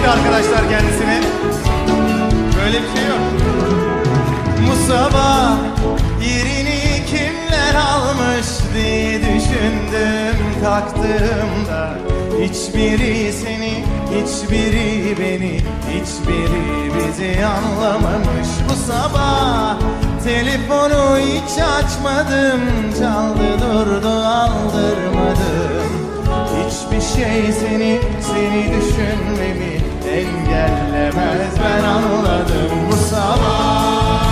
etti arkadaşlar kendisini. Böyle bir şey yok. Bu sabah yerini kimler almış diye düşündüm kalktığımda. Hiçbiri seni, hiçbiri beni, hiçbiri bizi anlamamış. Bu sabah telefonu hiç açmadım, çaldı durdu aldırmadım. Hiçbir şey seni düşünmemi engellemez, ben anladım bu sabah.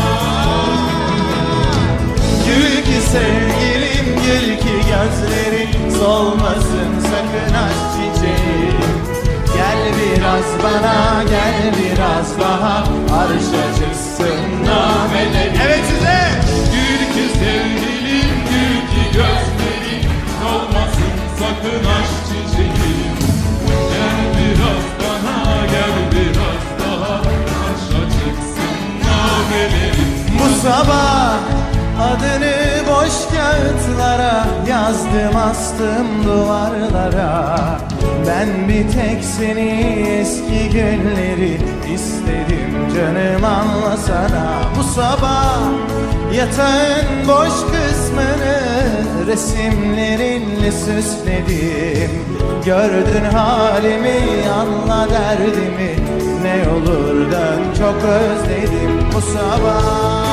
Gül ki sevgilim, gül ki gözlerin solmasın sakın aşk çiçeğim. Gel biraz bana, gel biraz daha, arşa çıksın nameler. Evet size! Gül ki sevgilim, gül ki gözlerin solmasın sakın aşk çiçeğim. Gel biraz bana, gel biraz daha, arşa çıksın namelerim. Bu sabah adını boş kağıtlara yazdım, astım duvarlara. Ben bir tek seni, eski günleri istedim canım, anlasana. Bu sabah yatağın boş kısmını resimlerinle süsledim. Gördün halimi, anla derdimi, ne olur dön, çok özledim bu sabah.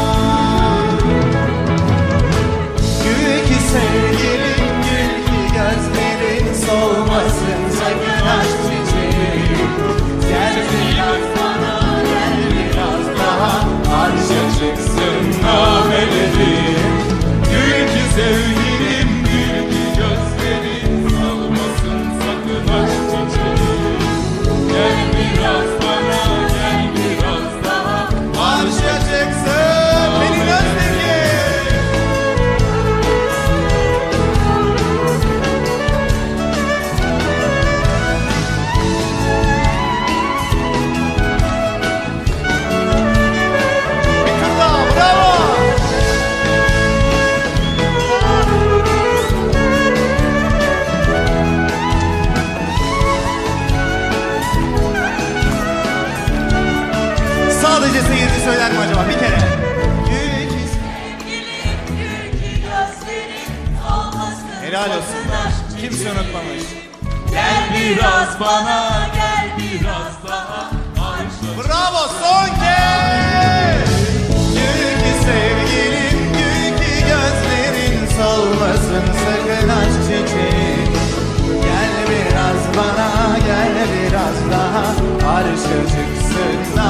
Gül ki sevgilim, gül ki gözlerin solmasın sakın aşk çiçeğim. Gel biraz bana, gel biraz daha, arşa çıksın namelerim. Gül ki sevgilim, gül ki gözlerin solmasın sakın aşk çiçeğim. Gel biraz bana, gel biraz daha, Arşa çıksın benim özledim. Bir tur daha, bravo. Sadece seyirci söyler mi acaba bir kere? Gül ki Sevgilim, gül ki gözlerin solmasın helal olsun. sakın aşk Kimse çiçeğim. unutmamış. Gel biraz bana, gel biraz daha, arşa Bravo, son kez. Gül ki sevgilim, gül ki gözlerin solmasın sakın aşk çiçeğim. Gel biraz bana, gel biraz daha, arşa çıksın